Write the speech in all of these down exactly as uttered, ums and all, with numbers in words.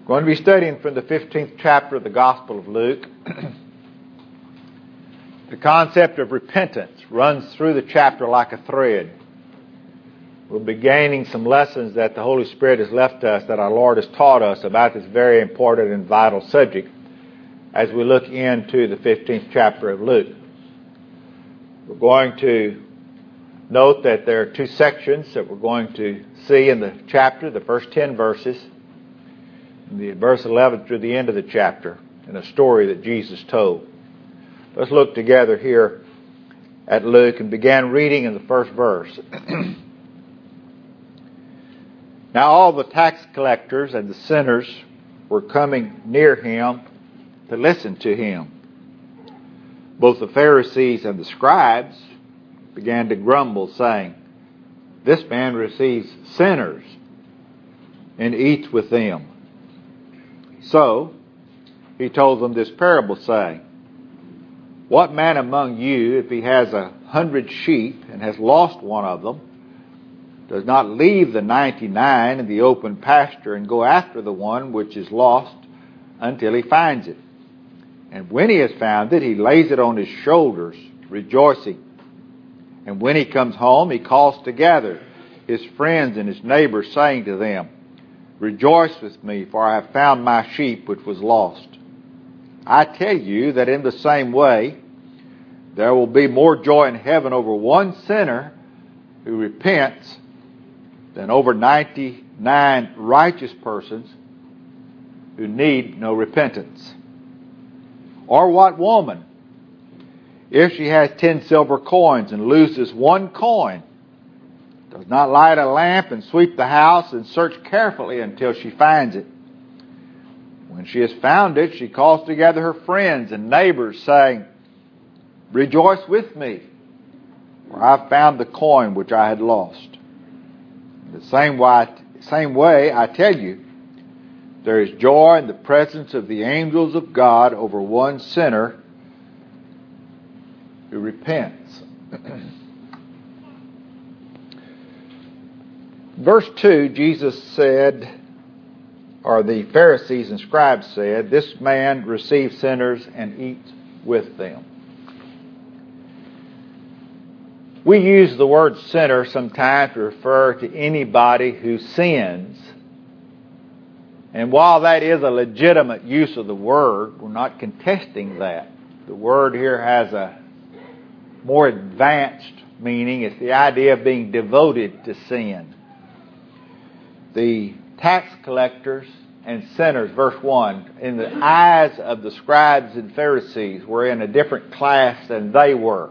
We're going to be studying from the fifteenth chapter of the Gospel of Luke. The concept of repentance runs through the chapter like a thread. We'll be gaining some lessons that the Holy Spirit has left us, that our Lord has taught us about this very important and vital subject as we look into the fifteenth chapter of Luke. We're going to note that there are two sections that we're going to see in the chapter, the first ten verses, the verse eleven through the end of the chapter, in a story that Jesus told. Let's look together here at Luke and begin reading in the first verse. Now all the tax collectors and the sinners were coming near him to listen to him. Both the Pharisees and the scribes began to grumble, saying, "This man receives sinners and eats with them." So he told them this parable, saying, "What man among you, if he has a hundred sheep and has lost one of them, does not leave the ninety-nine in the open pasture and go after the one which is lost until he finds it? And when he has found it, he lays it on his shoulders, rejoicing. And when he comes home, he calls together his friends and his neighbors, saying to them, 'Rejoice with me, for I have found my sheep which was lost.' I tell you that in the same way, there will be more joy in heaven over one sinner who repents than over ninety-nine righteous persons who need no repentance. Or what woman, if she has ten silver coins and loses one coin, does not light a lamp and sweep the house and search carefully until she finds it? When she has found it, she calls together her friends and neighbors, saying, 'Rejoice with me, for I have found the coin which I had lost.' In the same way, same way, I tell you, there is joy in the presence of the angels of God over one sinner who repents." Verse two, Jesus said, or the Pharisees and scribes said, "This man receives sinners and eats with them." We use the word sinner sometimes to refer to anybody who sins. And while that is a legitimate use of the word, we're not contesting that. The word here has a more advanced meaning. It's the idea of being devoted to sin. The tax collectors and sinners, verse one, in the eyes of the scribes and Pharisees, were in a different class than they were.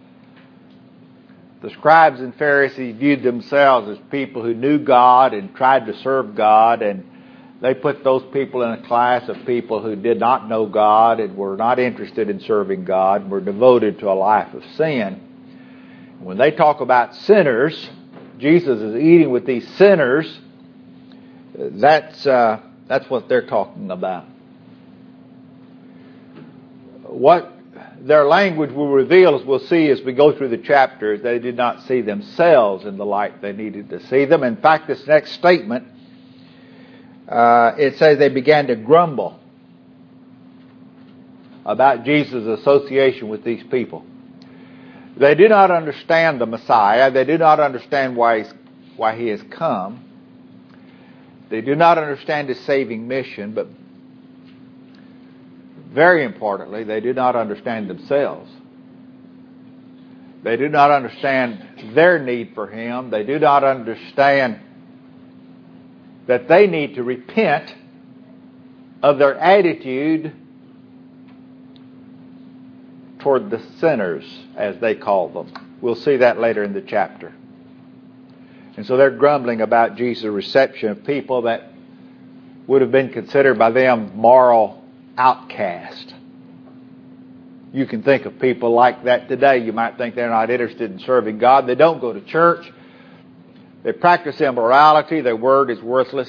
The scribes and Pharisees viewed themselves as people who knew God and tried to serve God, and they put those people in a class of people who did not know God and were not interested in serving God and were devoted to a life of sin. When they talk about sinners, Jesus is eating with these sinners. That's uh, that's what they're talking about. What their language will reveal, as we'll see as we go through the chapters, they did not see themselves in the light they needed to see them. In fact, this next statement, uh, it says they began to grumble about Jesus' association with these people. They did not understand the Messiah. They did not understand why he's, why he has come. They do not understand his saving mission, but very importantly, they do not understand themselves. They do not understand their need for him. They do not understand that they need to repent of their attitude toward the sinners, as they call them. We'll see that later in the chapter. And so they're grumbling about Jesus' reception of people that would have been considered by them moral outcast. You can think of people like that today. You might think they're not interested in serving God. They don't go to church. They practice immorality. Their word is worthless.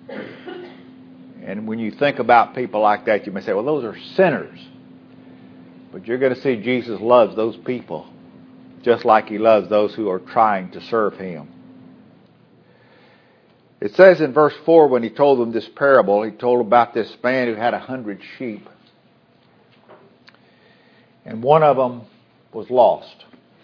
And when you think about people like that, you may say, well, those are sinners. But you're going to see Jesus loves those people just like he loves those who are trying to serve him. It says in verse four, when he told them this parable, he told about this man who had a hundred sheep. And one of them was lost.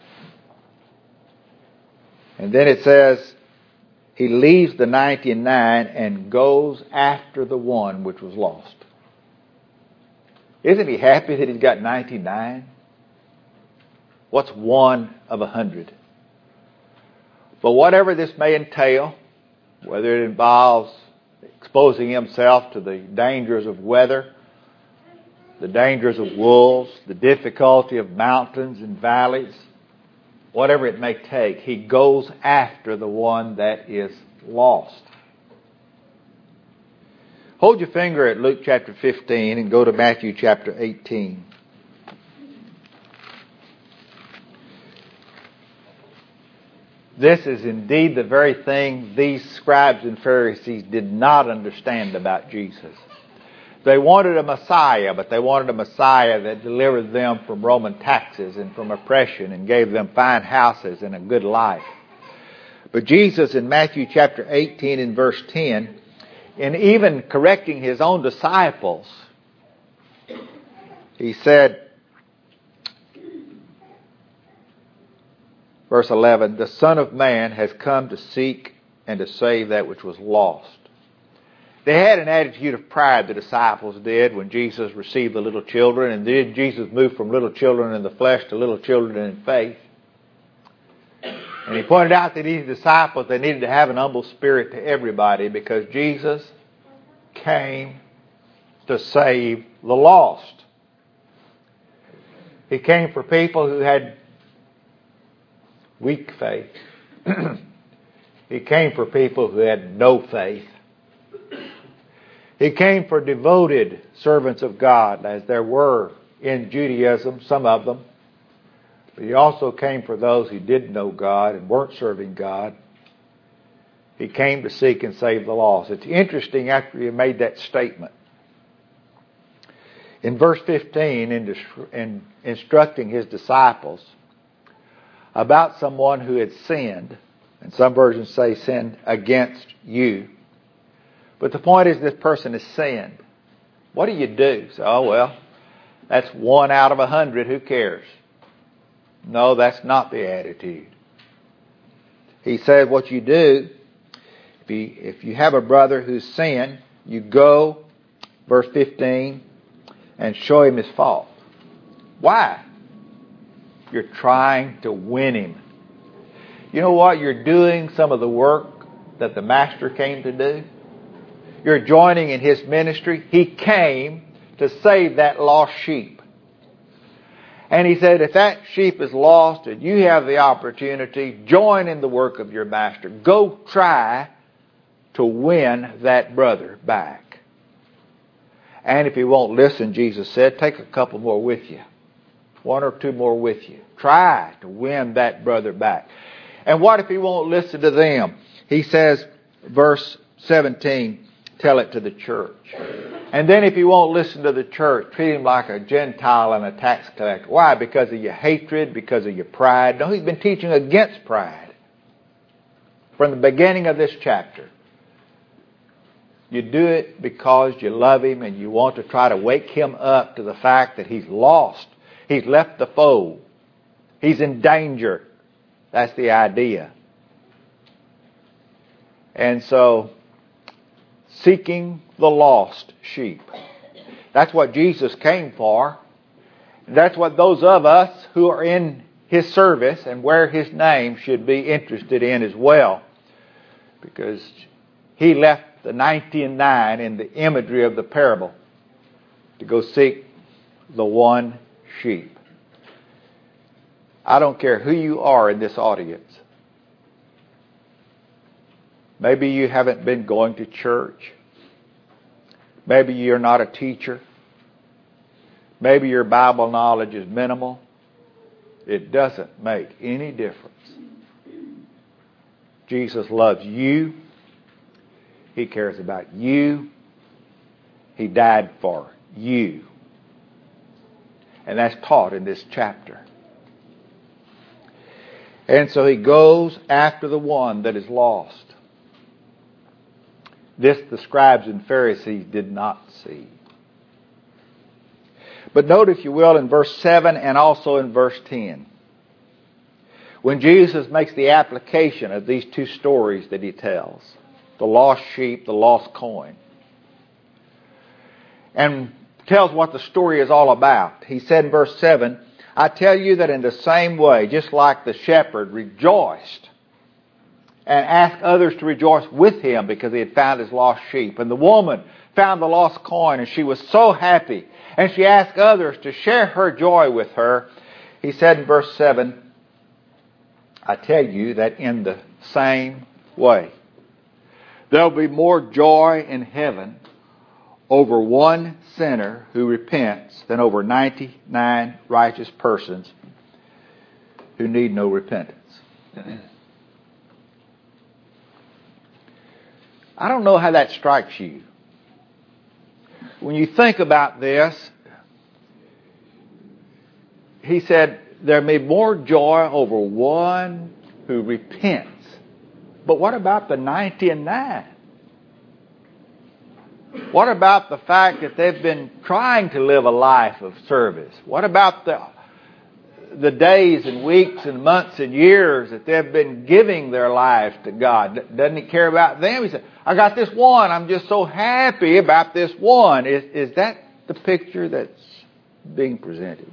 And then it says, he leaves the ninety-nine and goes after the one which was lost. Isn't he happy that he's got ninety-nine? What's one of a hundred? But whatever this may entail, whether it involves exposing himself to the dangers of weather, the dangers of wolves, the difficulty of mountains and valleys, whatever it may take, he goes after the one that is lost. Hold your finger at Luke chapter fifteen and go to Matthew chapter eighteen. This is indeed the very thing these scribes and Pharisees did not understand about Jesus. They wanted a Messiah, but they wanted a Messiah that delivered them from Roman taxes and from oppression and gave them fine houses and a good life. But Jesus in Matthew chapter eighteen and verse ten, in even correcting his own disciples, he said, verse eleven, the Son of Man has come to seek and to save that which was lost. They had an attitude of pride, the disciples did, when Jesus received the little children. And then Jesus moved from little children in the flesh to little children in faith. And he pointed out that these disciples, they needed to have an humble spirit to everybody, because Jesus came to save the lost. He came for people who had weak faith. He came for people who had no faith. He came for devoted servants of God, as there were in Judaism, some of them. But he also came for those who didn't know God and weren't serving God. He came to seek and save the lost. It's interesting, after he made that statement, in verse fifteen, in, in instructing his disciples about someone who had sinned, and some versions say sinned against you. But the point is, this person has sinned. What do you do? So, oh, well, that's one out of a hundred. Who cares? No, that's not the attitude. He said what you do, if you, if you have a brother who's sinned, you go, verse fifteen, and show him his fault. Why? You're trying to win him. You know what? You're doing some of the work that the Master came to do. You're joining in his ministry. He came to save that lost sheep. And he said, if that sheep is lost and you have the opportunity, join in the work of your Master. Go try to win that brother back. And if he won't listen, Jesus said, take a couple more with you. One or two more with you. Try to win that brother back. And what if he won't listen to them? He says, verse seventeen, tell it to the church. And then if he won't listen to the church, treat him like a Gentile and a tax collector. Why? Because of your hatred, because of your pride. No, he's been teaching against pride from the beginning of this chapter. You do it because you love him and you want to try to wake him up to the fact that he's lost. He's left the fold. He's in danger. That's the idea. And so, seeking the lost sheep. That's what Jesus came for. That's what those of us who are in his service and wear his name should be interested in as well. Because he left the ninety-nine in the imagery of the parable to go seek the one sheep. I don't care who you are in this audience. Maybe you haven't been going to church. Maybe you're not a teacher. Maybe your Bible knowledge is minimal. It doesn't make any difference. Jesus loves you. He cares about you. He died for you. And that's taught in this chapter. And so he goes after the one that is lost. This the scribes and Pharisees did not see. But note, if you will, in verse seven and also in verse ten, when Jesus makes the application of these two stories that he tells, the lost sheep, the lost coin, and tells what the story is all about. He said in verse seven, I tell you that in the same way, just like the shepherd rejoiced and asked others to rejoice with him because he had found his lost sheep, and the woman found the lost coin and she was so happy, and she asked others to share her joy with her, he said in verse seven, I tell you that in the same way, there will be more joy in heaven over one sinner who repents than over ninety-nine righteous persons who need no repentance. I don't know how that strikes you. When you think about this, he said there may be more joy over one who repents. But what about the ninety and nine? What about the fact that they've been trying to live a life of service? What about the the days and weeks and months and years that they've been giving their lives to God? Doesn't he care about them? He said, I got this one. I'm just so happy about this one. Is, is that the picture that's being presented?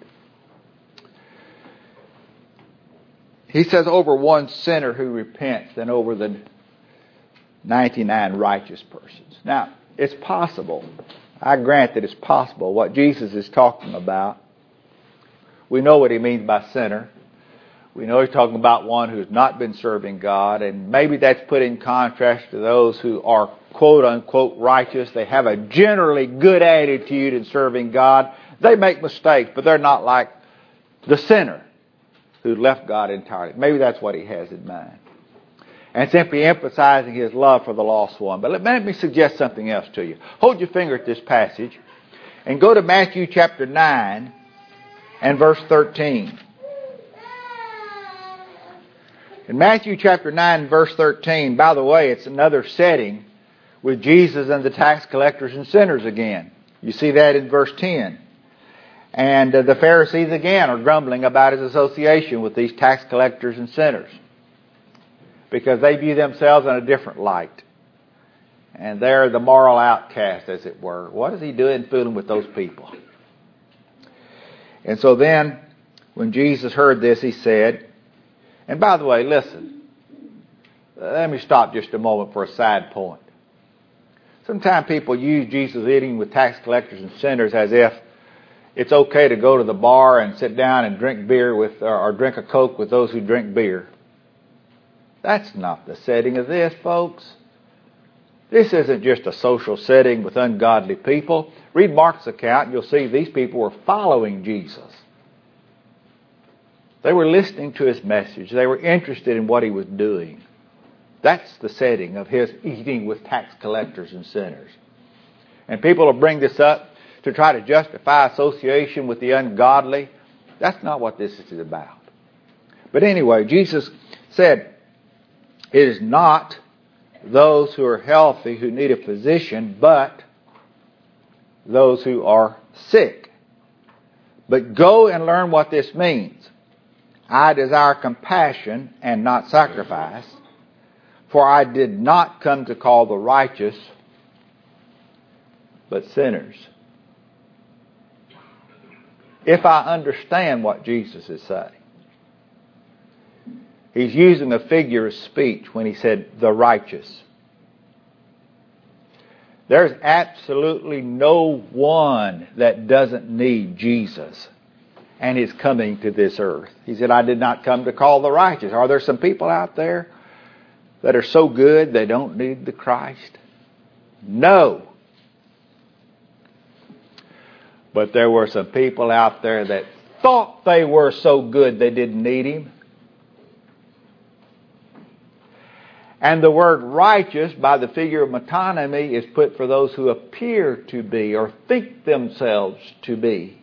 He says over one sinner who repents than over the ninety-nine righteous persons. Now, it's possible. I grant that it's possible. What Jesus is talking about, we know what he means by sinner. We know he's talking about one who's not been serving God, and maybe that's put in contrast to those who are quote unquote righteous. They have a generally good attitude in serving God. They make mistakes, but they're not like the sinner who left God entirely. Maybe that's what he has in mind. And simply emphasizing his love for the lost one. But let, let me suggest something else to you. Hold your finger at this passage and go to Matthew chapter nine and verse thirteen. In Matthew chapter nine and verse thirteen, by the way, it's another setting with Jesus and the tax collectors and sinners again. You see that in verse ten. And uh, the Pharisees again are grumbling about his association with these tax collectors and sinners, because they view themselves in a different light. And they're the moral outcast, as it were. What is he doing fooling with those people? And so then, when Jesus heard this, he said, and by the way, listen, let me stop just a moment for a side point. Sometimes people use Jesus eating with tax collectors and sinners as if it's okay to go to the bar and sit down and drink beer with, or, or drink a Coke with those who drink beer. That's not the setting of this, folks. This isn't just a social setting with ungodly people. Read Mark's account and you'll see these people were following Jesus. They were listening to his message. They were interested in what he was doing. That's the setting of his eating with tax collectors and sinners. And people will bring this up to try to justify association with the ungodly. That's not what this is about. But anyway, Jesus said, it is not those who are healthy who need a physician, but those who are sick. But go and learn what this means. I desire compassion and not sacrifice, for I did not come to call the righteous, but sinners. If I understand what Jesus is saying, he's using a figure of speech when he said the righteous. There's absolutely no one that doesn't need Jesus and his coming to this earth. He said, I did not come to call the righteous. Are there some people out there that are so good they don't need the Christ? No. But there were some people out there that thought they were so good they didn't need him. And the word righteous, by the figure of metonymy, is put for those who appear to be or think themselves to be.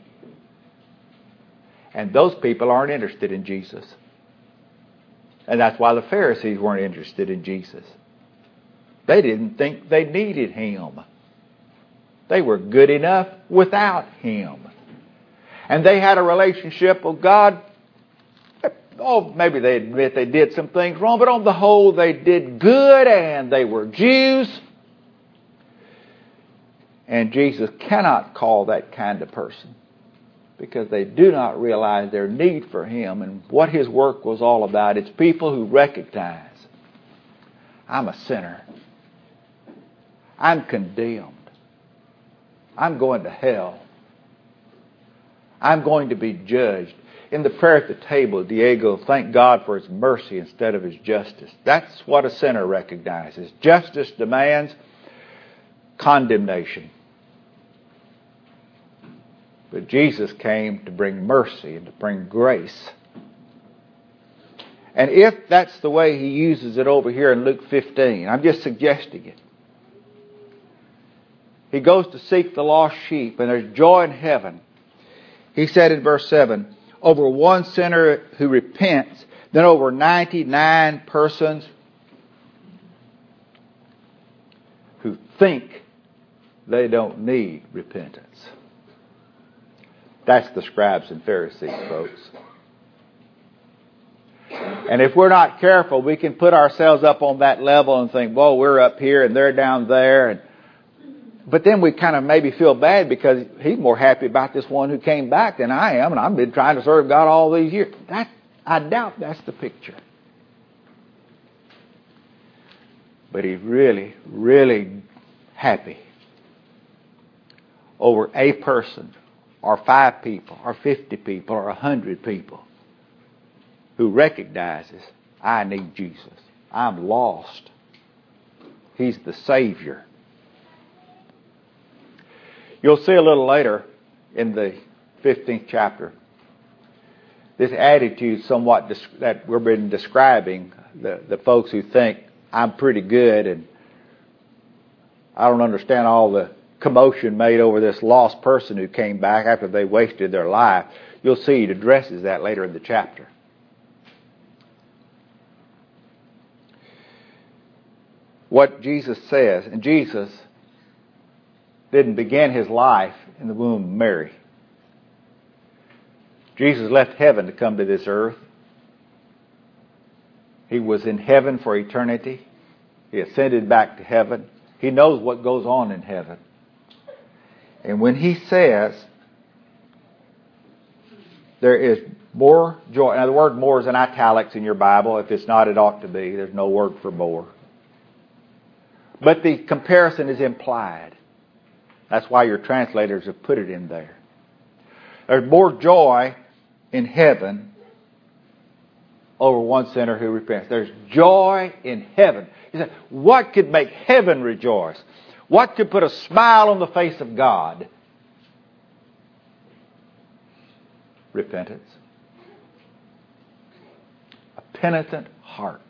And those people aren't interested in Jesus. And that's why the Pharisees weren't interested in Jesus. They didn't think they needed Him. They were good enough without Him. And they had a relationship with God. Oh, maybe they admit they did some things wrong, but on the whole they did good, and they were Jews. And Jesus cannot call that kind of person, because they do not realize their need for Him and what His work was all about. It's people who recognize, I'm a sinner. I'm condemned. I'm going to hell. I'm going to be judged. In the prayer at the table, Diego thanked God for His mercy instead of His justice. That's what a sinner recognizes. Justice demands condemnation. But Jesus came to bring mercy and to bring grace. And if that's the way He uses it over here in Luke fifteen, I'm just suggesting it. He goes to seek the lost sheep, and there's joy in heaven. He said in verse seven, over one sinner who repents, then over ninety-nine persons who think they don't need repentance. That's the scribes and Pharisees, folks. And if we're not careful, we can put ourselves up on that level and think, well, we're up here and they're down there. And, but then we kind of maybe feel bad because he's more happy about this one who came back than I am, and I've been trying to serve God all these years. That, I doubt that's the picture. But he's really, really happy over a person, or five people, or fifty people, or a hundred people who recognizes, I need Jesus. I'm lost. He's the Savior. You'll see a little later in the fifteenth chapter, this attitude somewhat that we've been describing, the, the folks who think, I'm pretty good and I don't understand all the commotion made over this lost person who came back after they wasted their life. You'll see it addresses that later in the chapter. What Jesus says, and Jesus didn't begin His life in the womb of Mary. Jesus left heaven to come to this earth. He was in heaven for eternity. He ascended back to heaven. He knows what goes on in heaven. And when He says there is more joy, now the word more is in italics in your Bible. If it's not, it ought to be. There's no word for more. But the comparison is implied. That's why your translators have put it in there. There's more joy in heaven over one sinner who repents. There's joy in heaven. You say, what could make heaven rejoice? What could put a smile on the face of God? Repentance. A penitent heart.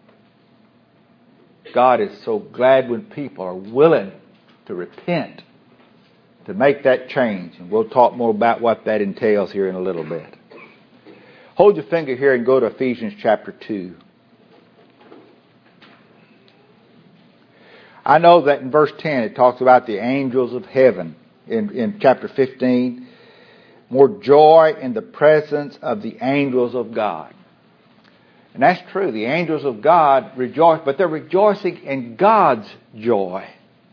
God is so glad when people are willing to repent, to make that change. And we'll talk more about what that entails here in a little bit. Hold your finger here and go to Ephesians chapter two. I know that in verse ten it talks about the angels of heaven. In, in chapter fifteen, more joy in the presence of the angels of God. And that's true. The angels of God rejoice, but they're rejoicing in God's joy.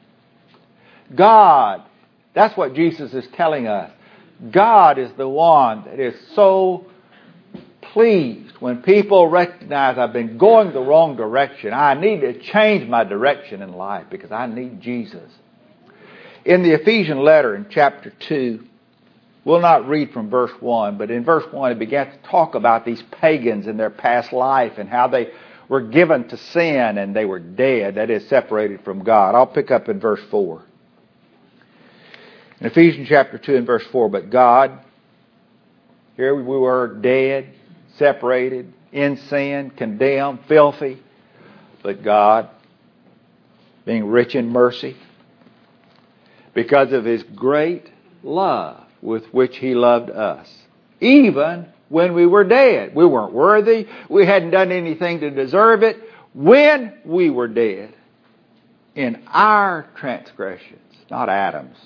God, that's what Jesus is telling us. God is the one that is so pleased when people recognize I've been going the wrong direction. I need to change my direction in life because I need Jesus. In the Ephesian letter in chapter two, we'll not read from verse one, but in verse one it began to talk about these pagans in their past life and how they were given to sin and they were dead, that is, separated from God. I'll pick up in verse four. In Ephesians chapter two and verse four, but God, here we were dead, separated, in sin, condemned, filthy, but God, being rich in mercy, because of His great love with which He loved us, even when we were dead. We weren't worthy. We hadn't done anything to deserve it. When we were dead in our transgressions, not Adam's.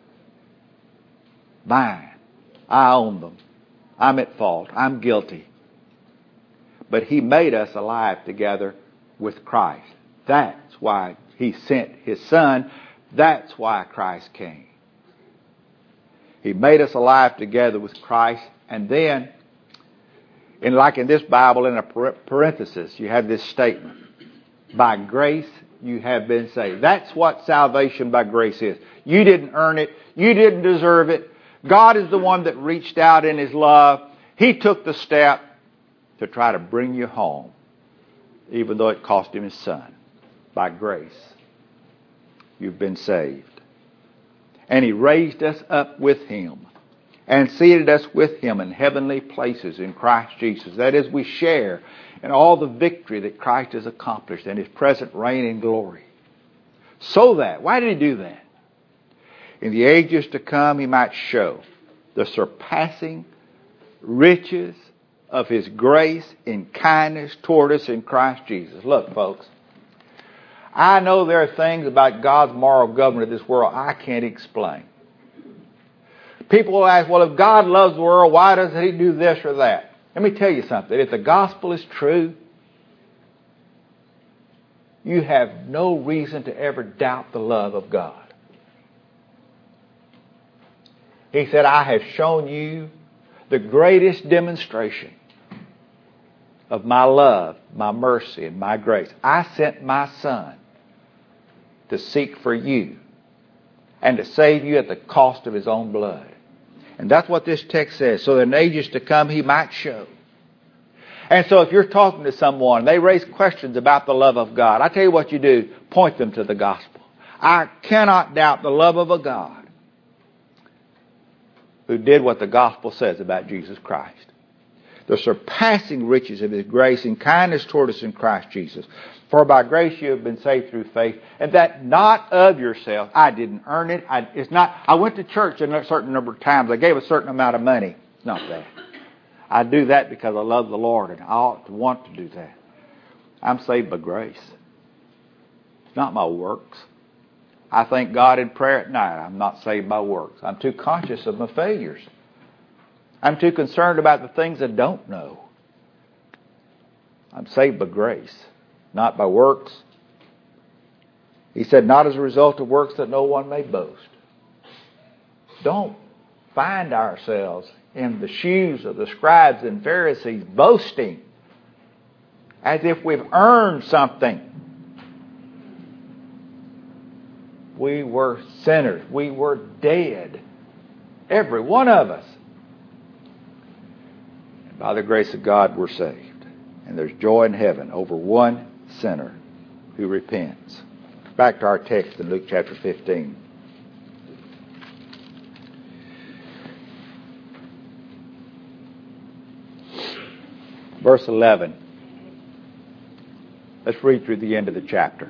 Mine. I own them. I'm at fault. I'm guilty. But He made us alive together with Christ. That's why He sent His Son. That's why Christ came. He made us alive together with Christ. And then, in like in this Bible, in a parenthesis, you have this statement. By grace you have been saved. That's what salvation by grace is. You didn't earn it. You didn't deserve it. God is the one that reached out in His love. He took the step to try to bring you home, even though it cost Him His Son. By grace, you've been saved. And He raised us up with Him and seated us with Him in heavenly places in Christ Jesus. That is, we share in all the victory that Christ has accomplished and His present reign and glory. So that, why did He do that? In the ages to come, He might show the surpassing riches of His grace and kindness toward us in Christ Jesus. Look, folks, I know there are things about God's moral government of this world I can't explain. People will ask, well, if God loves the world, why doesn't He do this or that? Let me tell you something. If the gospel is true, you have no reason to ever doubt the love of God. He said, I have shown you the greatest demonstration of my love, my mercy, and my grace. I sent my Son to seek for you and to save you at the cost of His own blood. And that's what this text says. So that in ages to come He might show. And so if you're talking to someone and they raise questions about the love of God, I tell you what you do, point them to the gospel. I cannot doubt the love of a God who did what the gospel says about Jesus Christ. The surpassing riches of His grace and kindness toward us in Christ Jesus. For by grace you have been saved through faith, and that not of yourself. I didn't earn it. I, it's not. I went to church a certain number of times. I gave a certain amount of money. It's not that. I do that because I love the Lord, and I ought to want to do that. I'm saved by grace. It's not my works. I thank God in prayer at night. I'm not saved by works. I'm too conscious of my failures. I'm too concerned about the things I don't know. I'm saved by grace, not by works. He said, not as a result of works that no one may boast. Don't find ourselves in the shoes of the scribes and Pharisees boasting as if we've earned something. We were sinners. We were dead. Every one of us. And by the grace of God, we're saved. And there's joy in heaven over one sinner who repents. Back to our text in Luke chapter fifteen. Verse eleven. Let's read through the end of the chapter.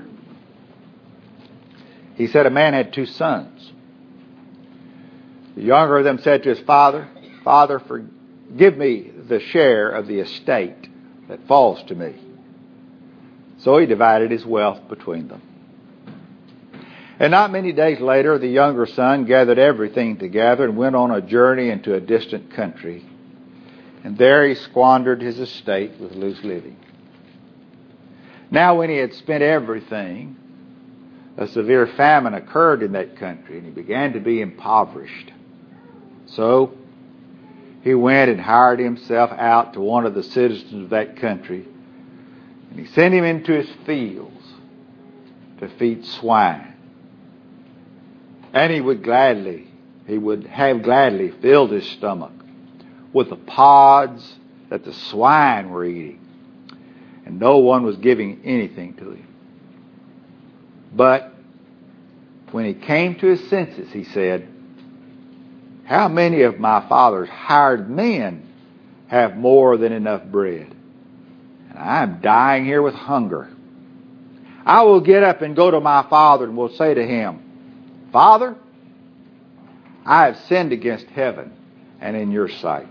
He said, a man had two sons. The younger of them said to his father, Father, forgive me the share of the estate that falls to me. So he divided his wealth between them. And not many days later, the younger son gathered everything together and went on a journey into a distant country. And there he squandered his estate with loose living. Now when he had spent everything, a severe famine occurred in that country, and he began to be impoverished. So he went and hired himself out to one of the citizens of that country, and he sent him into his fields to feed swine. And he would gladly, he would have gladly filled his stomach with the pods that the swine were eating, and no one was giving anything to him. But when he came to his senses, he said, how many of my father's hired men have more than enough bread? And I'm dying here with hunger. I will get up and go to my father and will say to him, Father, I have sinned against heaven and in your sight.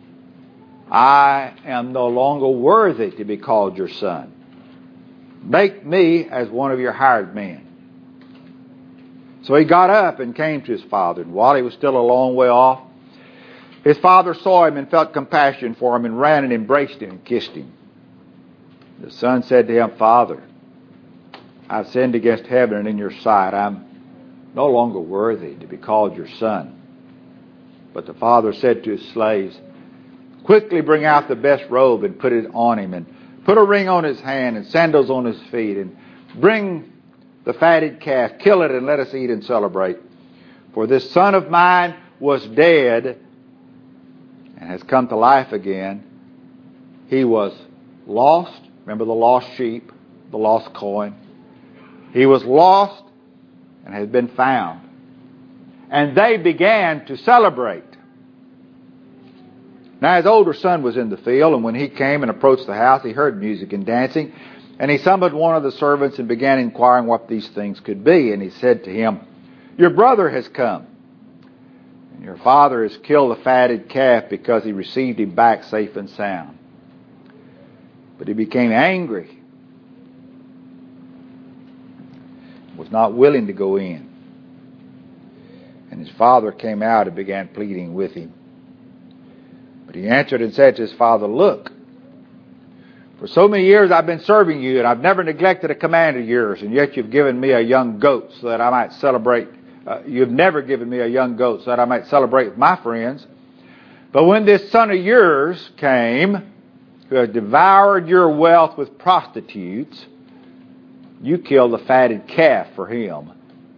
I am no longer worthy to be called your son. Make me as one of your hired men. So he got up and came to his father. And while he was still a long way off, his father saw him and felt compassion for him and ran and embraced him and kissed him. The son said to him, Father, I've sinned against heaven and in your sight. I'm no longer worthy to be called your son. But the father said to his slaves, quickly bring out the best robe and put it on him, and put a ring on his hand and sandals on his feet, and bring the fatted calf, kill it, and let us eat and celebrate. For this son of mine was dead and has come to life again. He was lost. Remember the lost sheep, the lost coin. He was lost and has been found. And they began to celebrate. Now his older son was in the field, and when he came and approached the house, he heard music and dancing. And he summoned one of the servants and began inquiring what these things could be. And he said to him, your brother has come, and your father has killed the fatted calf because he received him back safe and sound. But he became angry, was not willing to go in. And his father came out and began pleading with him. But he answered and said to his father, look, for so many years I've been serving you, and I've never neglected a command of yours, and yet you've given me a young goat so that I might celebrate. Uh, you've never given me a young goat so that I might celebrate with my friends. But when this son of yours came, who has devoured your wealth with prostitutes, you killed the fatted calf for him.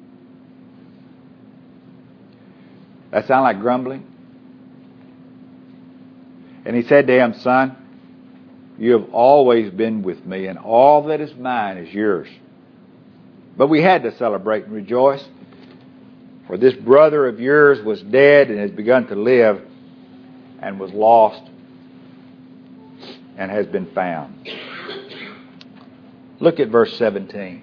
That sound like grumbling? And he said to him, son, you have always been with me, and all that is mine is yours. But we had to celebrate and rejoice, for this brother of yours was dead and has begun to live, and was lost and has been found. Look at verse seventeen.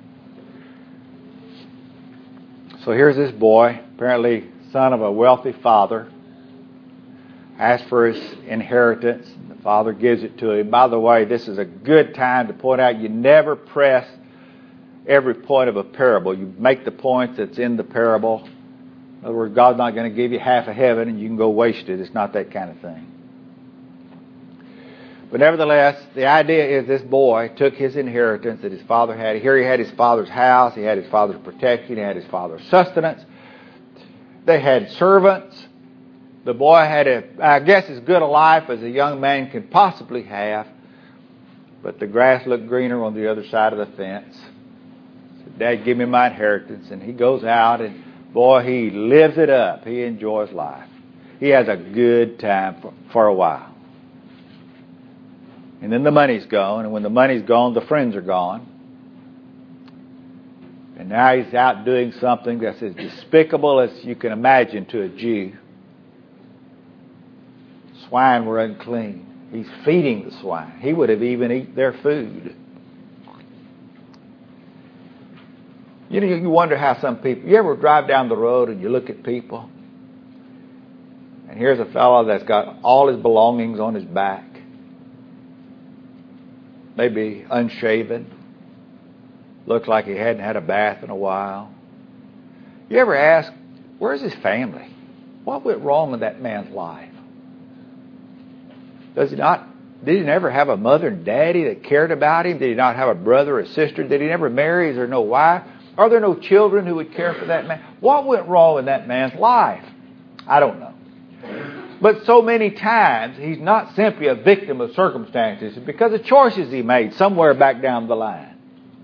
So here's this boy, apparently son of a wealthy father, asks for his inheritance. The father gives it to him. By the way, this is a good time to point out you never press every point of a parable. You make the points that's in the parable. In other words, God's not going to give you half of heaven and you can go waste it. It's not that kind of thing. But nevertheless, the idea is this boy took his inheritance that his father had. Here he had his father's house. He had his father's protection. He had his father's sustenance. They had servants. The boy had, a, I guess, as good a life as a young man could possibly have. But the grass looked greener on the other side of the fence. So, Dad, give me my inheritance. And he goes out and, boy, he lives it up. He enjoys life. He has a good time for, for a while. And then the money's gone. And when the money's gone, the friends are gone. And now he's out doing something that's as despicable as you can imagine to a Jew. Swine were unclean. He's feeding the swine. He would have even eaten their food. You know, you wonder how some people... You ever drive down the road and you look at people, and here's a fellow that's got all his belongings on his back, maybe unshaven, looks like he hadn't had a bath in a while. You ever ask, where's his family? What went wrong with that man's life? Does he not? Did he never have a mother and daddy that cared about him? Did he not have a brother or sister? Did he never marry? Is there no wife? Are there no children who would care for that man? What went wrong in that man's life? I don't know. But so many times, he's not simply a victim of circumstances. It's because of choices he made somewhere back down the line.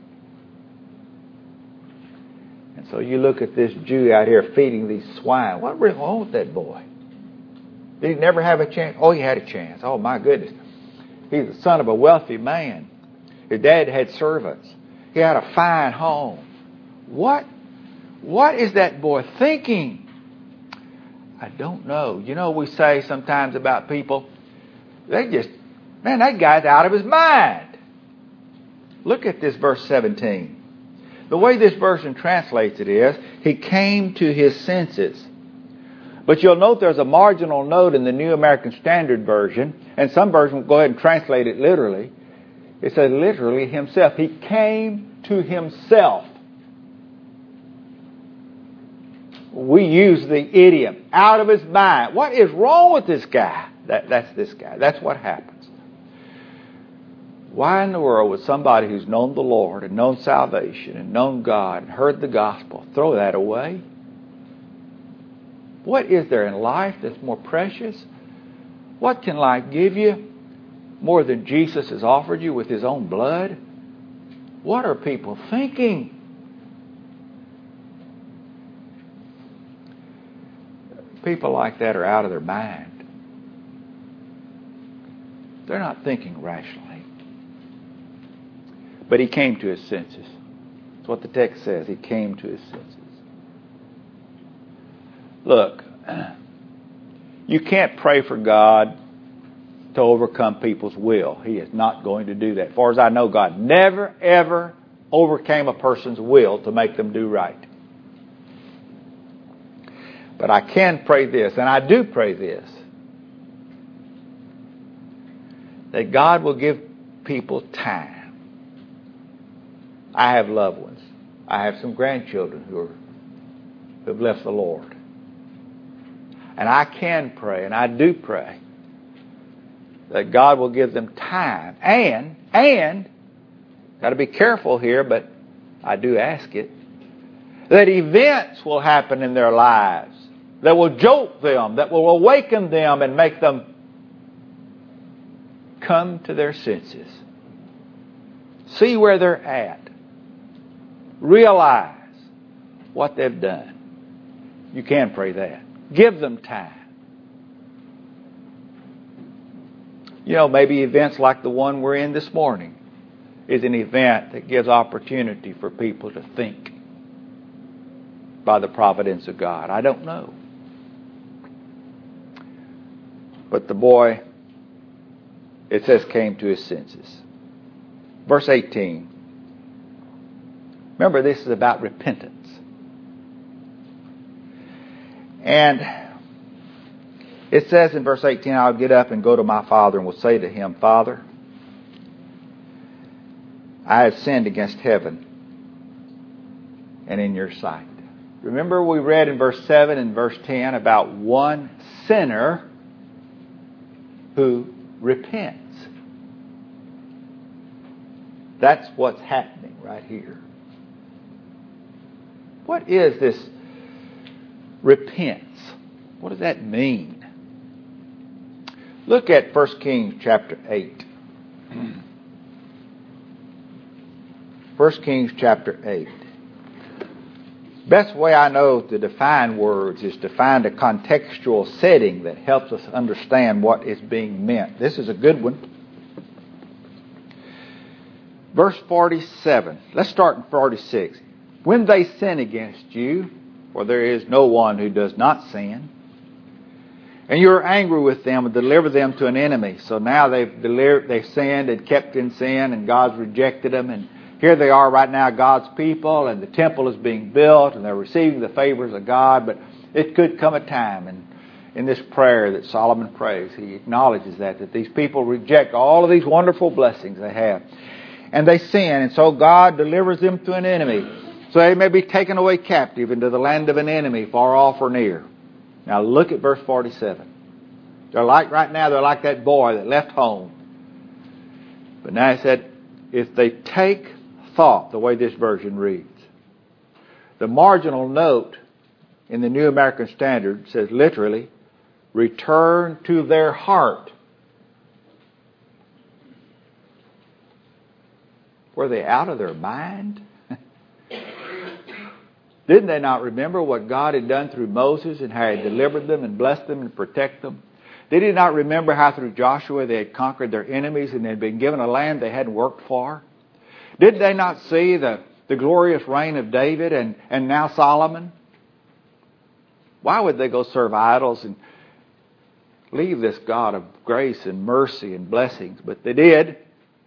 And so you look at this Jew out here feeding these swine. What went wrong with that boy? Did he never have a chance? Oh, he had a chance. Oh, my goodness. He's the son of a wealthy man. His dad had servants. He had a fine home. What? What is that boy thinking? I don't know. You know, we say sometimes about people, they just, man, that guy's out of his mind. Look at this verse seventeen. The way this version translates it is, he came to his senses. But you'll note there's a marginal note in the New American Standard Version, and some versions go ahead and translate it literally. It says literally himself. He came to himself. We use the idiom, out of his mind. What is wrong with this guy? That, that's this guy. That's what happens. Why in the world would somebody who's known the Lord and known salvation and known God and heard the gospel throw that away? What is there in life that's more precious? What can life give you more than Jesus has offered you with his own blood? What are people thinking? People like that are out of their mind. They're not thinking rationally. But he came to his senses. That's what the text says. He came to his senses. Look, you can't pray for God to overcome people's will. He is not going to do that. As far as I know, God never, ever overcame a person's will to make them do right. But I can pray this, and I do pray this, that God will give people time. I have loved ones. I have some grandchildren who are, who have left the Lord. And I can pray, and I do pray, that God will give them time. And, and, got to be careful here, but I do ask it, that events will happen in their lives that will jolt them, that will awaken them and make them come to their senses. See where they're at. Realize what they've done. You can pray that. Give them time. You know, maybe events like the one we're in this morning is an event that gives opportunity for people to think by the providence of God. I don't know. But the boy, it says, came to his senses. Verse eighteen. Remember, this is about repentance. And it says in verse eighteen, I'll get up and go to my father and will say to him, Father, I have sinned against heaven and in your sight. Remember we read in verse seven and verse ten about one sinner who repents. That's what's happening right here. What is this repents? What does that mean? Look at First Kings chapter eight. First Kings chapter eight. Best way I know to define words is to find a contextual setting that helps us understand what is being meant. This is a good one. Verse forty-seven. Let's start in forty-six. When they sin against you, for there is no one who does not sin, and you are angry with them and deliver them to an enemy. So now they've delivered, they've sinned and kept in sin, and God's rejected them, and here they are right now, God's people, and the temple is being built, and they're receiving the favors of God. But it could come a time, and in this prayer that Solomon prays, he acknowledges that, that these people reject all of these wonderful blessings they have. And they sin, and so God delivers them to an enemy. So they may be taken away captive into the land of an enemy, far off or near. Now look at verse forty-seven. They're like, right now, they're like that boy that left home. But now he said, if they take thought, the way this version reads. The marginal note in the New American Standard says literally, return to their heart. Were they out of their mind? Didn't they not remember what God had done through Moses and how He had delivered them and blessed them and protected them? Did He not remember how through Joshua they had conquered their enemies and they had been given a land they hadn't worked for? Did they not see the, the glorious reign of David and, and now Solomon? Why would they go serve idols and leave this God of grace and mercy and blessings? But they did.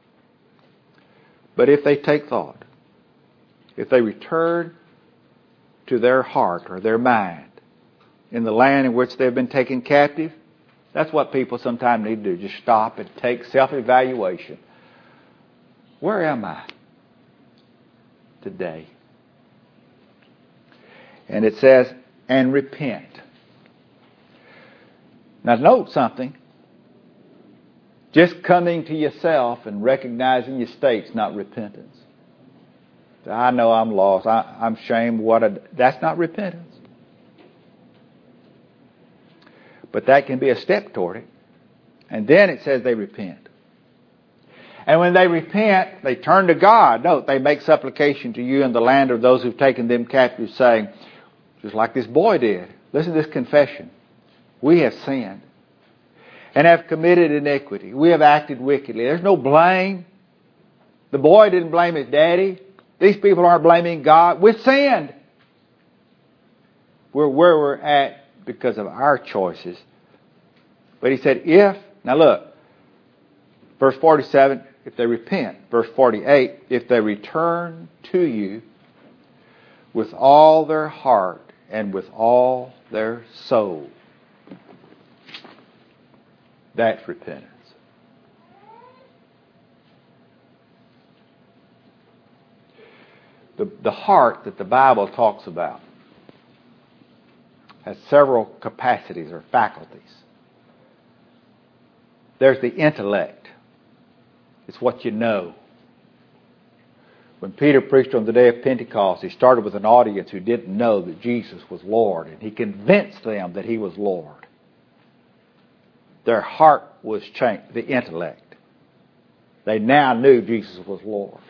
But if they take thought, if they return to their heart or their mind in the land in which they've been taken captive, that's what people sometimes need to do. Just stop and take self-evaluation. Where am I today? And it says, and repent. Now note something. Just coming to yourself and recognizing your state's not repentance. I know I'm lost. I, I'm ashamed. What I, that's not repentance. But that can be a step toward it. And then it says they repent. And when they repent, they turn to God. Note, they make supplication to you in the land of those who've taken them captive, saying, just like this boy did. Listen to this confession. We have sinned and have committed iniquity. We have acted wickedly. There's no blame. The boy didn't blame his daddy. These people aren't blaming God. We sinned. We're where we're at because of our choices. But he said, if, now look, verse forty-seven, if they repent. Verse forty-eight, if they return to you with all their heart and with all their soul. That's repentance. The, the heart that the Bible talks about has several capacities or faculties. There's the intellect. It's what you know. When Peter preached on the day of Pentecost, he started with an audience who didn't know that Jesus was Lord, and he convinced them that he was Lord. Their heart was changed, the intellect. They now knew Jesus was Lord.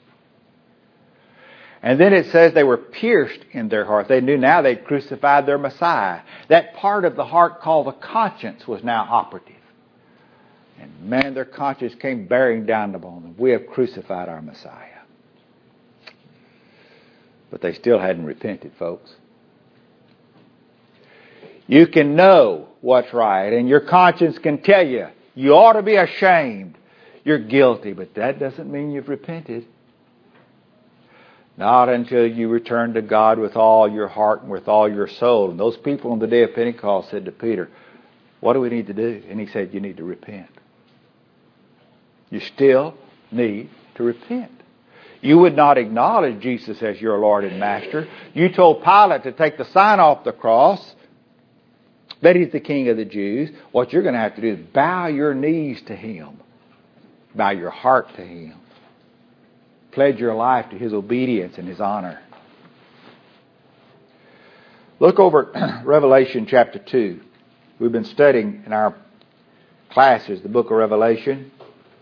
And then it says they were pierced in their heart. They knew now they'd crucified their Messiah. That part of the heart called the conscience was now operative. And man, their conscience came bearing down upon them. We have crucified our Messiah. But they still hadn't repented, folks. You can know what's right, and your conscience can tell you, you ought to be ashamed. You're guilty, but that doesn't mean you've repented. Not until you return to God with all your heart and with all your soul. And those people on the day of Pentecost said to Peter, what do we need to do? And he said, you need to repent. You still need to repent. You would not acknowledge Jesus as your Lord and Master. You told Pilate to take the sign off the cross that he's the King of the Jews. What you're going to have to do is bow your knees to him. Bow your heart to him. Pledge your life to his obedience and his honor. Look over at Revelation chapter two. We've been studying in our classes the book of Revelation.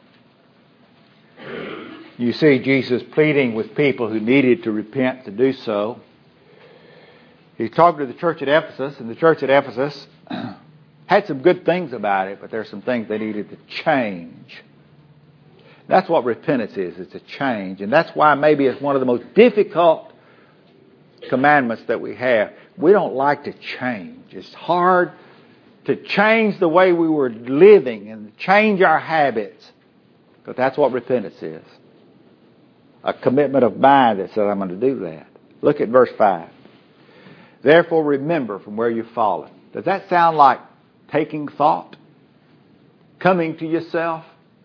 You see Jesus pleading with people who needed to repent to do so. He's talking to the church at Ephesus, and the church at Ephesus had some good things about it, but there's some things they needed to change. That's what repentance is. It's a change. And that's why maybe it's one of the most difficult commandments that we have. We don't like to change. It's hard to change the way we were living and change our habits. But that's what repentance is. A commitment of mind that says, I'm going to do that. Look at verse five. Therefore remember from where you've fallen. Does that sound like taking thought? Coming to yourself?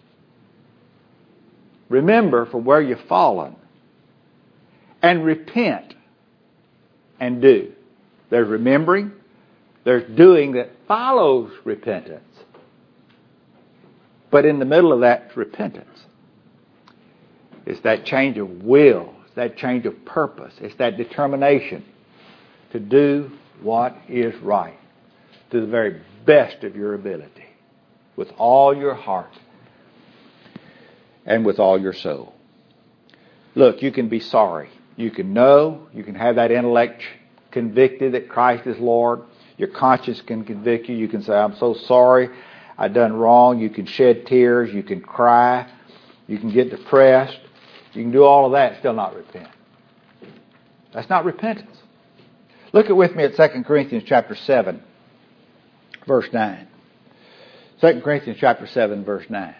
Remember from where you've fallen. And repent. And do. There's remembering. There's doing that follows repentance. But in the middle of that repentance, it's that change of will. It's that change of purpose. It's that determination to do what is right to the very best of your ability, with all your heart and with all your soul. Look, you can be sorry. You can know. You can have that intellect convicted that Christ is Lord. Your conscience can convict you. You can say, I'm so sorry. I've done wrong. You can shed tears. You can cry. You can get depressed. You can do all of that and still not repent. That's not repentance. Look at with me at Second Corinthians chapter seven, verse nine. Second Corinthians chapter seven, verse nine.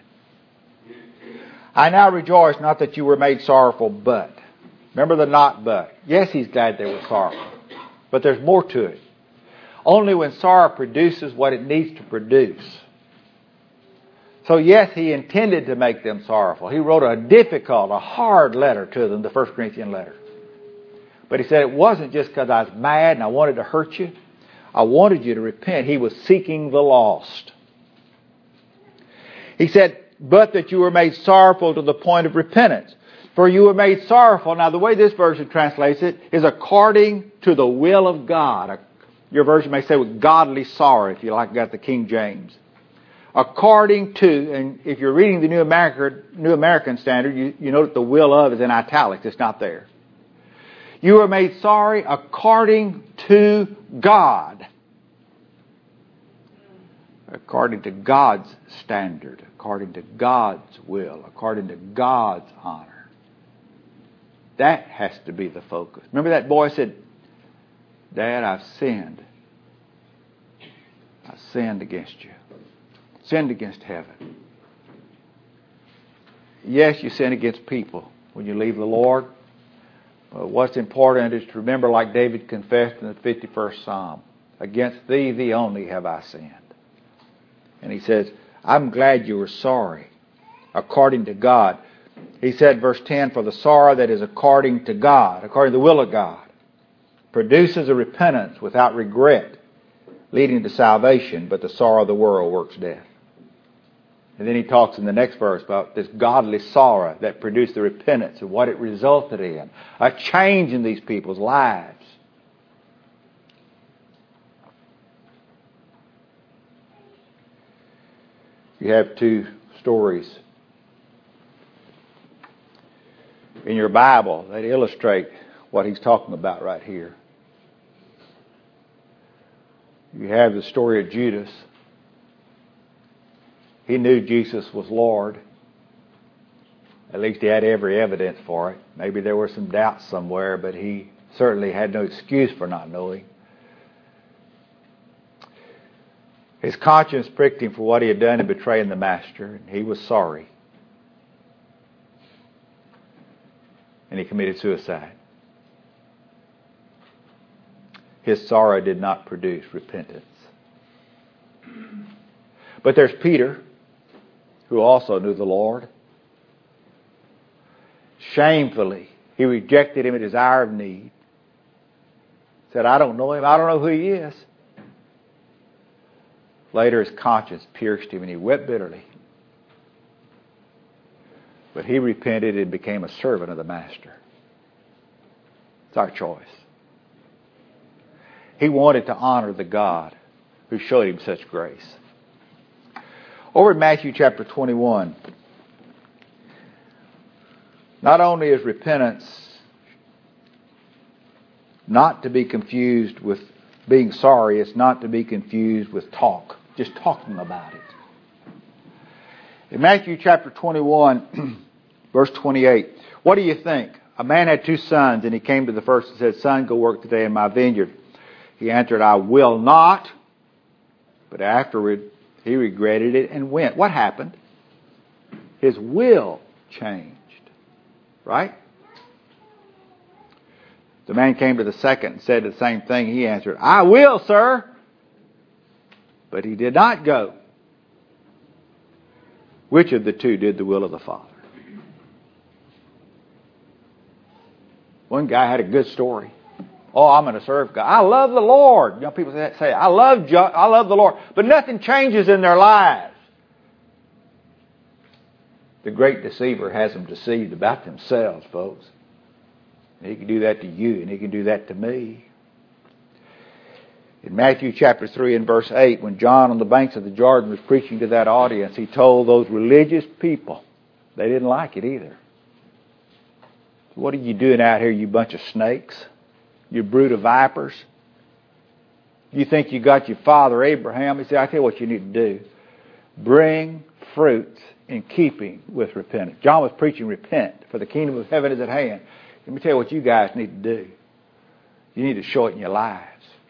I now rejoice not that you were made sorrowful, but. Remember the not but. Yes, he's glad they were sorrowful. But there's more to it. Only when sorrow produces what it needs to produce. So yes, he intended to make them sorrowful. He wrote a difficult, a hard letter to them, the First Corinthian letter. But he said, it wasn't just because I was mad and I wanted to hurt you. I wanted you to repent. He was seeking the lost. He said, but that you were made sorrowful to the point of repentance. For you were made sorrowful. Now, the way this version translates it is according to the will of God. Your version may say with godly sorrow, if you like, got the King James. According to, and if you're reading the New American, New American Standard, you, you know that the will of is in italics. It's not there. You were made sorry according to God. According to God's standard. According to God's will. According to God's honor. That has to be the focus. Remember that boy said, Dad, I've sinned. I've sinned against you. Sinned against heaven. Yes, you sin against people when you leave the Lord. But what's important is to remember, like David confessed in the fifty-first Psalm, against thee, thee only have I sinned. And he says, I'm glad you were sorry according to God. He said, verse ten, for the sorrow that is according to God, according to the will of God, produces a repentance without regret, leading to salvation, but the sorrow of the world works death. And then he talks in the next verse about this godly sorrow that produced the repentance and what it resulted in. A change in these people's lives. You have two stories in your Bible that illustrate what he's talking about right here. You have the story of Judas. He knew Jesus was Lord. At least he had every evidence for it. Maybe there were some doubts somewhere, but he certainly had no excuse for not knowing. His conscience pricked him for what he had done in betraying the Master, and he was sorry. And he committed suicide. His sorrow did not produce repentance. But there's Peter, who also knew the Lord. Shamefully, he rejected him at his hour of need. Said, I don't know him. I don't know who he is. Later, his conscience pierced him and he wept bitterly. But he repented and became a servant of the Master. It's our choice. He wanted to honor the God who showed him such grace. Over in Matthew chapter twenty-one, not only is repentance not to be confused with being sorry, it's not to be confused with talk, just talking about it. In Matthew chapter twenty-one, verse twenty-eight, what do you think? A man had two sons, and he came to the first and said, Son, go work today in my vineyard. He answered, I will not. But afterward, he regretted it and went. What happened? His will changed. Right? The man came to the second and said the same thing. He answered, I will, sir. But he did not go. Which of the two did the will of the Father? One guy had a good story. Oh, I'm going to serve God. I love the Lord. You know, people say, I love, I love the Lord. But nothing changes in their lives. The great deceiver has them deceived about themselves, folks. And he can do that to you, and he can do that to me. In Matthew chapter three and verse eight, when John on the banks of the Jordan was preaching to that audience, he told those religious people, they didn't like it either. What are you doing out here, you bunch of snakes? You brood of vipers? You think you got your father Abraham? He said, I tell you what you need to do. Bring fruit in keeping with repentance. John was preaching repent, for the kingdom of heaven is at hand. Let me tell you what you guys need to do. You need to show it in your lives.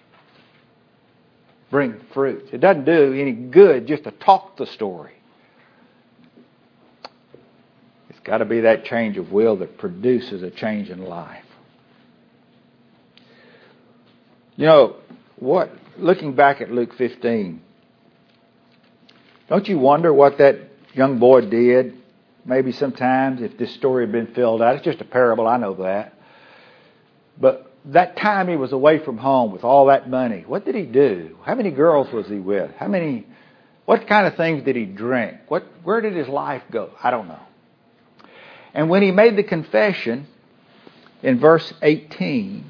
Bring fruit. It doesn't do any good just to talk the story. It's got to be that change of will that produces a change in life. You know, what? Looking back at Luke fifteen, don't you wonder what that young boy did? Maybe sometimes if this story had been filled out. It's just a parable, I know that. But that time he was away from home with all that money, what did he do? How many girls was he with? How many, what kind of things did he drink? What, where did his life go? I don't know. And when he made the confession in verse eighteen,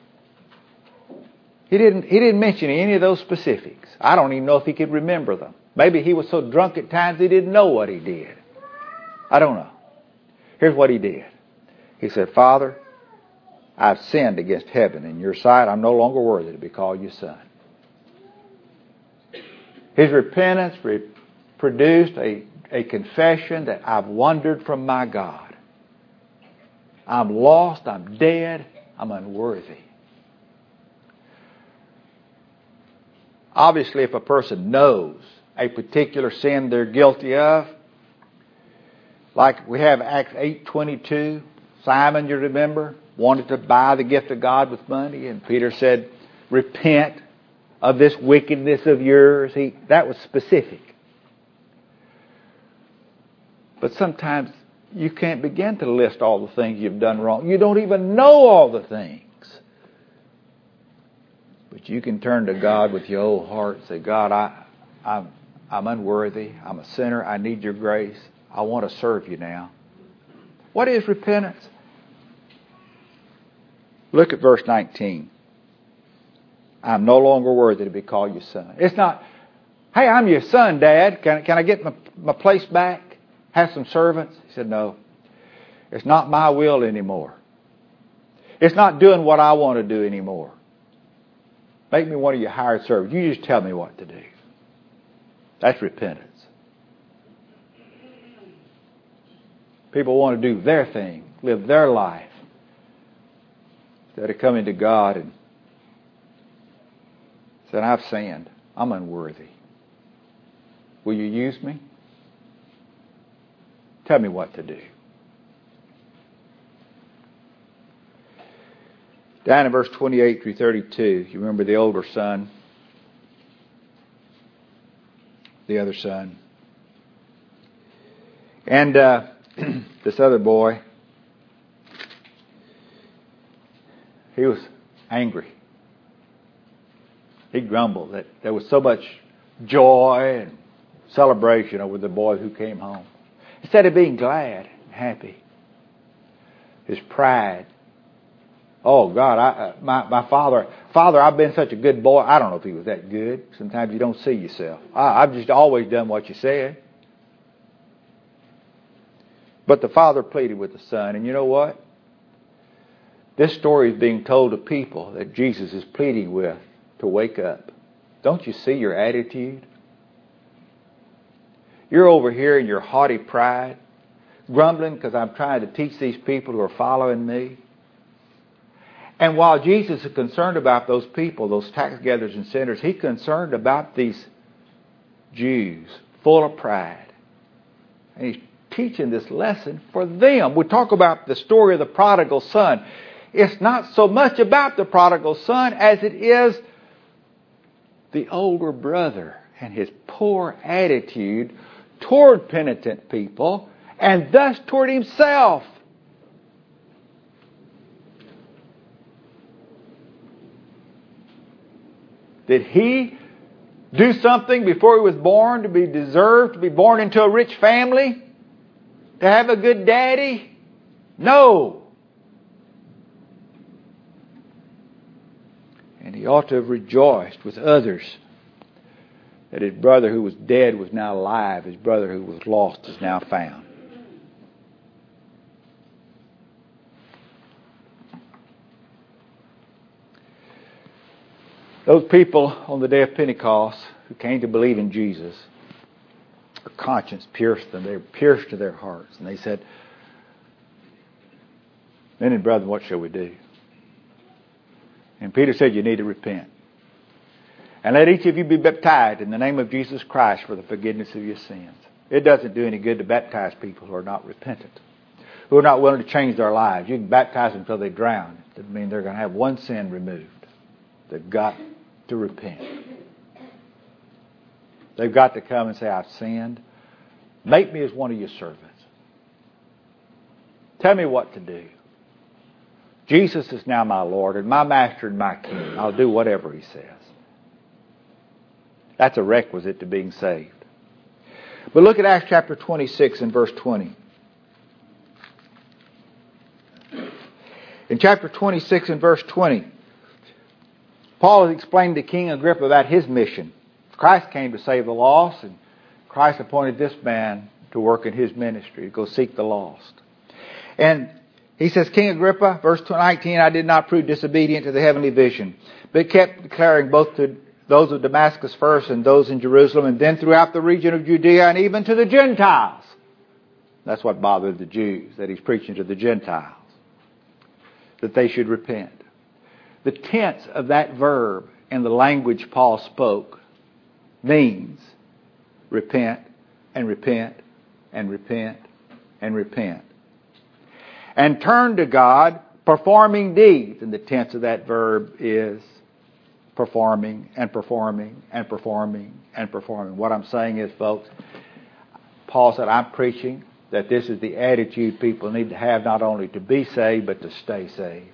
he didn't, he didn't mention any of those specifics. I don't even know if he could remember them. Maybe he was so drunk at times he didn't know what he did. I don't know. Here's what he did. He said, Father, I've sinned against heaven. In your sight, I'm no longer worthy to be called your son. His repentance re- produced a, a confession that I've wandered from my God. I'm lost, I'm dead, I'm unworthy. Obviously, if a person knows a particular sin they're guilty of, like we have Acts eight twenty-two, Simon, you remember, wanted to buy the gift of God with money, and Peter said, repent of this wickedness of yours. He, that was specific. But sometimes you can't begin to list all the things you've done wrong. You don't even know all the things. But you can turn to God with your whole heart and say, God, I, I'm, I'm unworthy. I'm a sinner. I need your grace. I want to serve you now. What is repentance? Look at verse nineteen. I'm no longer worthy to be called your son. It's not, hey, I'm your son, Dad. Can, can I get my, my place back? Have some servants? He said, no. It's not my will anymore. It's not doing what I want to do anymore. Make me one of your hired servants. You just tell me what to do. That's repentance. People want to do their thing, live their life, instead of coming to God and saying, I've sinned. I'm unworthy. Will you use me? Tell me what to do. Down in verse twenty-eight through thirty-two, you remember the older son, the other son. And uh, this other boy, he was angry. He grumbled that there was so much joy and celebration over the boy who came home. Instead of being glad and happy, his pride. Oh, God, I, my, my father, Father, I've been such a good boy. I don't know if he was that good. Sometimes you don't see yourself. I, I've just always done what you said. But the father pleaded with the son. And you know what? This story is being told to people that Jesus is pleading with to wake up. Don't you see your attitude? You're over here in your haughty pride, grumbling because I'm trying to teach these people who are following me. And while Jesus is concerned about those people, those tax gatherers and sinners, He's concerned about these Jews full of pride. And He's teaching this lesson for them. We talk about the story of the prodigal son. It's not so much about the prodigal son as it is the older brother and his poor attitude toward penitent people and thus toward himself. Did he do something before he was born to be deserved to be born into a rich family? To have a good daddy? No. And he ought to have rejoiced with others that his brother who was dead was now alive. His brother who was lost is now found. Those people on the day of Pentecost who came to believe in Jesus, their conscience pierced them. They were pierced to their hearts. And they said, men and brethren, what shall we do? And Peter said, you need to repent. And let each of you be baptized in the name of Jesus Christ for the forgiveness of your sins. It doesn't do any good to baptize people who are not repentant, who are not willing to change their lives. You can baptize them until they drown. It doesn't mean they're going to have one sin removed. They've got to repent. They've got to come and say, I've sinned. Make me as one of your servants. Tell me what to do. Jesus is now my Lord and my Master and my King. I'll do whatever He says. That's a requisite to being saved. But look at Acts chapter twenty-six and verse twenty. In chapter twenty-six and verse twenty, Paul has explained to King Agrippa about his mission. Christ came to save the lost, and Christ appointed this man to work in his ministry, to go seek the lost. And he says, King Agrippa, verse nineteen, I did not prove disobedient to the heavenly vision, but kept declaring both to those of Damascus first and those in Jerusalem, and then throughout the region of Judea and even to the Gentiles. That's what bothered the Jews, that he's preaching to the Gentiles, that they should repent. The tense of that verb in the language Paul spoke means repent and repent and repent and repent. And turn to God, performing deeds. And the tense of that verb is performing and performing and performing and performing. What I'm saying is, folks, Paul said, I'm preaching that this is the attitude people need to have, not only to be saved, but to stay saved.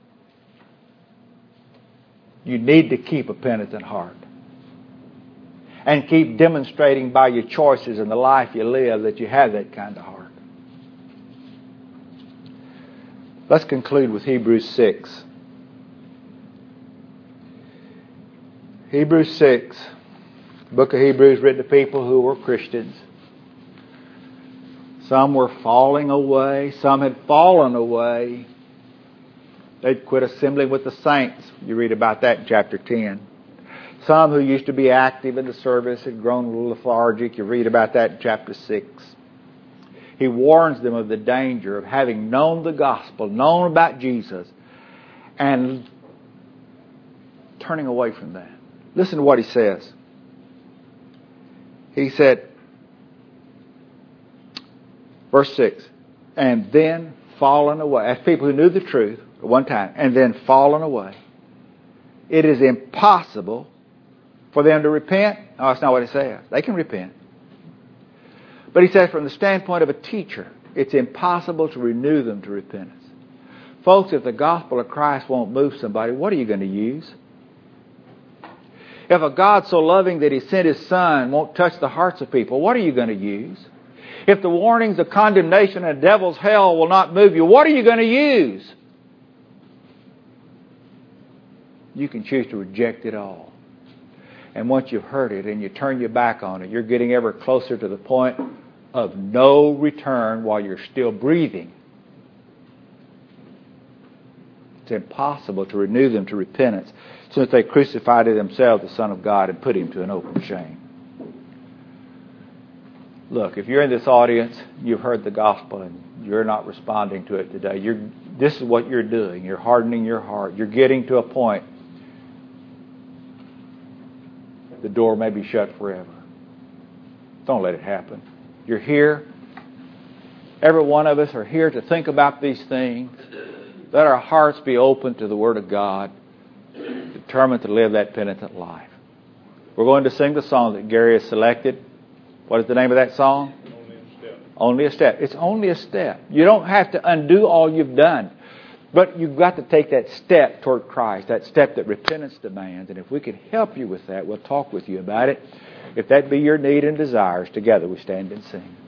You need to keep a penitent heart. And keep demonstrating by your choices and the life you live that you have that kind of heart. Let's conclude with Hebrews six. Hebrews six. The book of Hebrews written to people who were Christians. Some were falling away. Some had fallen away. They'd quit assembling with the saints. You read about that in chapter ten. Some who used to be active in the service had grown a little lethargic. You read about that in chapter six. He warns them of the danger of having known the gospel, known about Jesus, and turning away from that. Listen to what he says. He said, verse six, and then fallen away. As people who knew the truth at one time, and then fallen away. It is impossible for them to repent. No, that's not what he says. They can repent. But he says from the standpoint of a teacher, it's impossible to renew them to repentance. Folks, if the gospel of Christ won't move somebody, what are you going to use? If a God so loving that He sent His Son won't touch the hearts of people, what are you going to use? If the warnings of condemnation and devil's hell will not move you, what are you going to use? You can choose to reject it all. And once you've heard it and you turn your back on it, you're getting ever closer to the point of no return while you're still breathing. It's impossible to renew them to repentance since they crucified to themselves the Son of God and put Him to an open shame. Look, if you're in this audience, you've heard the gospel and you're not responding to it today, you're, this is what you're doing. You're hardening your heart. You're getting to a point the door may be shut forever. Don't let it happen. You're here. Every one of us are here to think about these things. Let our hearts be open to the Word of God, determined to live that penitent life. We're going to sing the song that Gary has selected. What is the name of that song? Only a step. Only a step. It's only a step. You don't have to undo all you've done. But you've got to take that step toward Christ, that step that repentance demands. And if we can help you with that, we'll talk with you about it. If that be your need and desires, together we stand and sing.